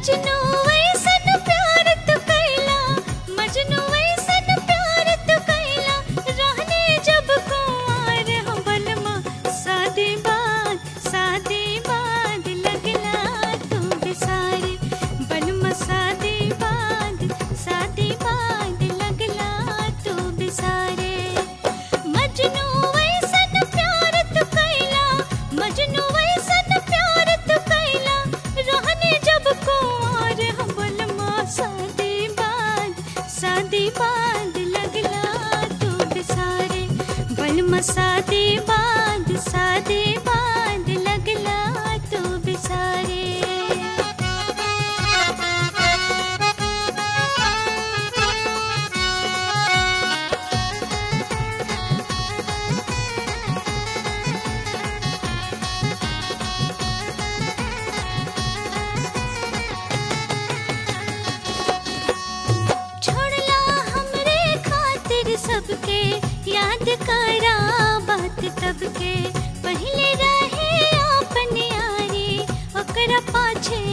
मजनू वैसन प्यार तू कैला, मजनू वैसन प्यार तू कैला, रहने जब कुंवार हम बलमा शादी बाद लगला तू बिसारे, बलमा शादी बाद लगला तू बिसारे। मजनू वैसन प्यार तू कैला, मजनू वैसन प्यार तू कैला, रहने जब कुंवार हम बलमा शादी बाद लगला तू बिसारे, बलमा शादी बाद लगला तू बिसारे। छोड़ला हमरे खातिर सबके, याद करा बात तब के, पहले रहे आपन यारी, ओकरा पाछे